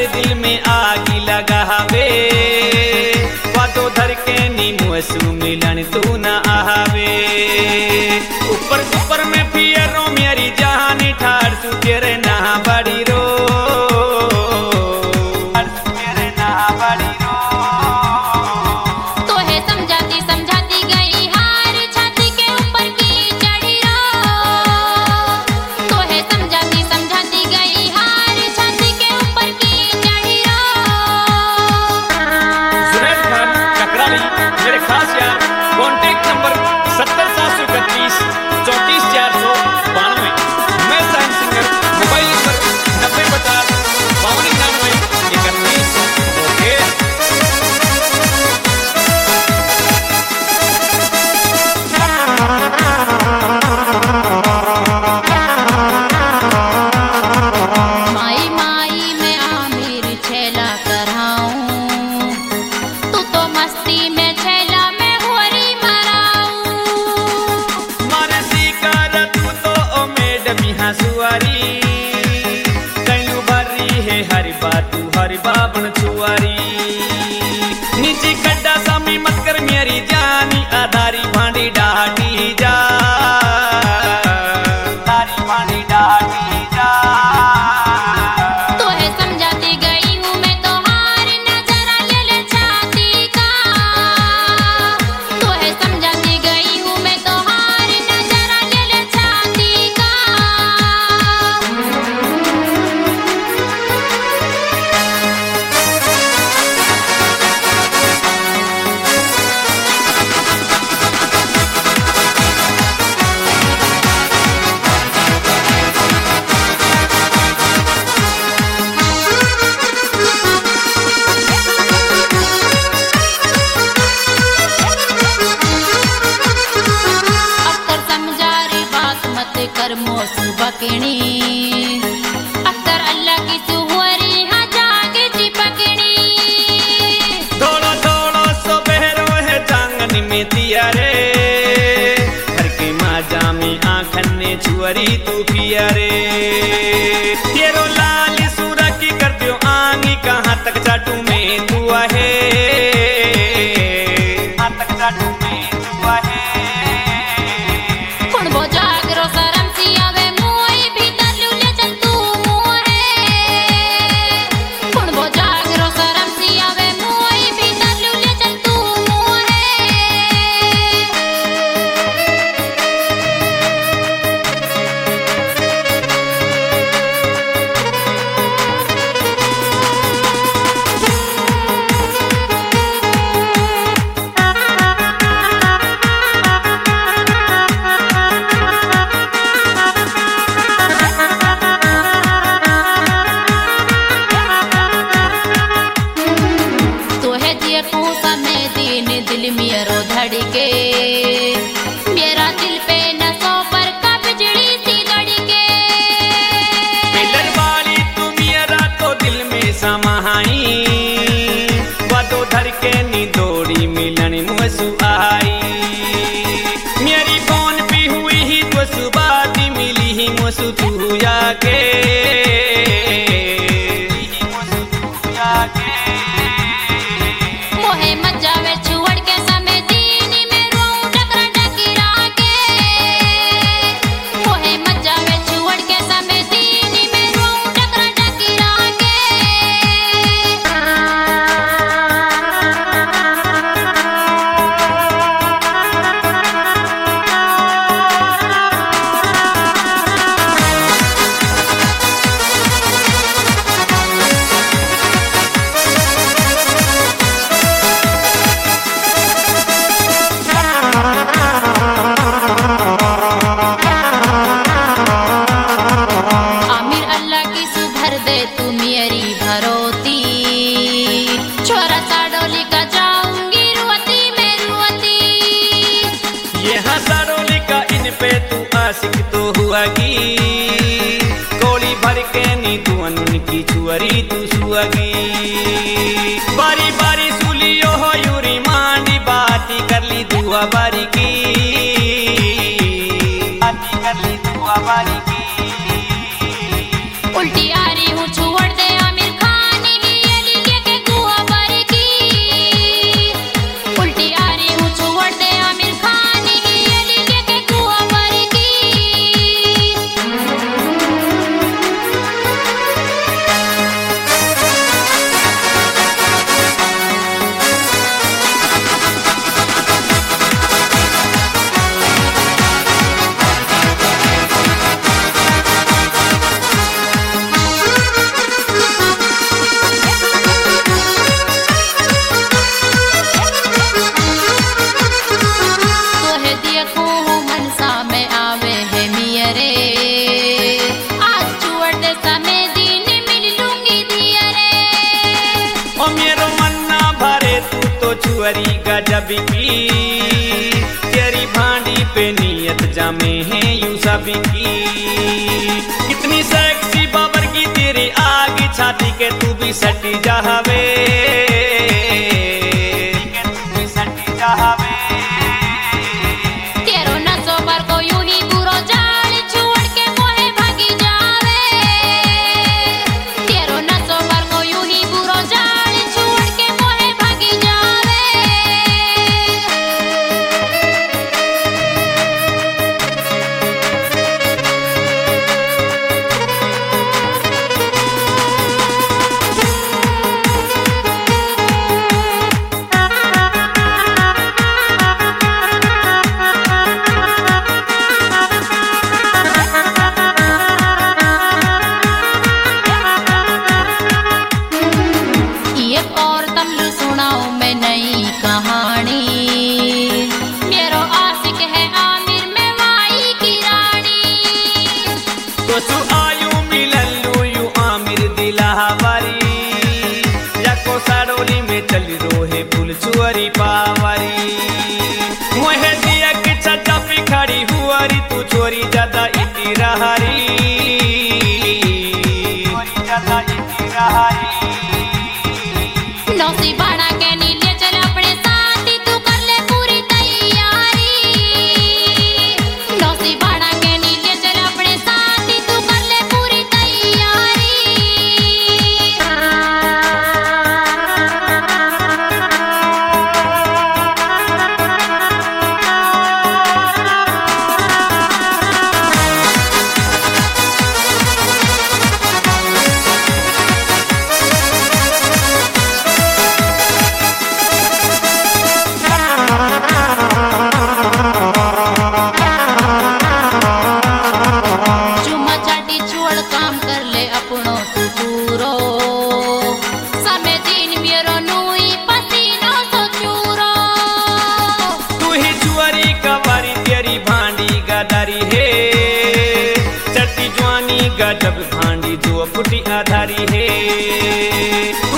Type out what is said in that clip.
के दिल में आग लगावे, वादो धर के नीमू सु मिलन तू न आवे। ऊपर ऊपर में फियरो मेरी जहानी ठाड़ सु तेरे ना बड़ी रो, तेरे ना बड़ी रो। तो है समझाती समझाती गई हार छाती के ऊपर की चढ़ी रो। तो है समझाती समझाती गई हार छाती के ऊपर की चढ़ी रो। सुरेश खान ककराली मेरे खास यार, कॉन्टेक्ट नंबर 70 731 34 492। मैं science singer, mobile number 90 50 52 99 31। Okay. My my मैं आमिर छेला कराऊं, तू तो मस्ती में छेला मैं होरी मराऊं। मारे शिकार तू तो ओ मैडम यहाँ सुआरी, कैलू भरी है हरी बात हरी बाबन छुआरी। नीचे खड्डा सामी मत कर मेरी जानी, आधारी भांडी डाटी जा, आधारी भांडी डाटी जा। तो है समझाती गई हूँ मैं तो हार नजरा ले ले छाती का। तो है समझाती गई हूँ मैं तो हार नजरा ले ले छाती का। अक्कर समझा रे बात मत कर मोसू बकनी, अक्कर अल्लाह की सुहरी हाँ जाके चिपकनी। थोड़ा थोड़ा सो बहरो है जांगन में दिया रे, घर के माजा में आंखन ने छुअरी तू पिया रे। तेरो लाल सूरा की कर दियो आंगी, कहाँ तक चाटू में तू आहे, कहाँ तक चाटू में तू आहे। कुण बो जागरो शरम सी आवे मुई भीतर लूले चल तू मोहे। कुण बो जागरो शरम सी आवे मुई भीतर लूले चल तू मोहे। तो है जिया पूसा में दिन दिल मेरो धड़के, मेरा दिल पे नसों पर का बिजली सी लड़के। पिलर वाली तू मेरा तो दिल में समाई, वादो धर के नी दौड़ी मिलन मुसु आई। मेरी फोन भी हुई ही तो सुबह दी मिली ही मुसु तू जाके, मोहे मत जावे छुड़ के समय दीनी में रोऊं टकरा टकीरा के। मोहे मत जावे छुड़ के समय दीनी में रोऊं टकरा टकीरा के। आमिर अल्लाह की सुभर दे तू मेरी भरोती, छोरा साडोली का जाऊंगी रुअती में रुअती। यहाँ सारोली का इन पे तू आशिक तो हुआगी, गोली भर के नी तू की छुअरी तू सुअगी। बारी बारी सुलियो हो यूरी मांडी बाती कर ली दुआ बारी की, बाती कर ली दुआ बारी की। उल्टी आ रही हूँ छुड़ दे आमिर खानी छुअरी गजब की, तेरी भांडी पे नियत जामे है यूं सब की। कितनी सेक्सी बाबर की तेरी आग छाती के तू भी सटी जावे, तेरो नसो पर को यूं ही बुरो जाल छोड़ के मोहे भागी जावे, तेरो नसो पर को यूं ही बुरो जाल छोड़ के मोहे भागी जावे। ये और तमिल सुनाओ मैं नई कहानी, मेरो आशिक है आमिर में वाई की रानी। तो सु आयु मिलल्लू यू आमिर दिलावारी, याको सारोली में चल रोहे फूल छुअरी पावारी। मोहे दिया कि छटा पिखड़ी हुआरी, तू छोरी ज्यादा इती रहारी, ज्यादा इती रहारी। नौसी बाड़ा के नीले चल अपने साथी, तू कर ले पूरी तैयारी। नौसी बाड़ा के नीले चल अपने साथी, तू कर ले पूरी तैयारी। चुम्मा चाटी छोड़ काम कर ले अपनो तू पूरो, समय दिन मेरो नुई पसीनो सो चूरो। तू ही छुअरी कवारी तेरी भांडी गदारी है, चटी जवानी गजब भांडी जो फुटी आधारी है।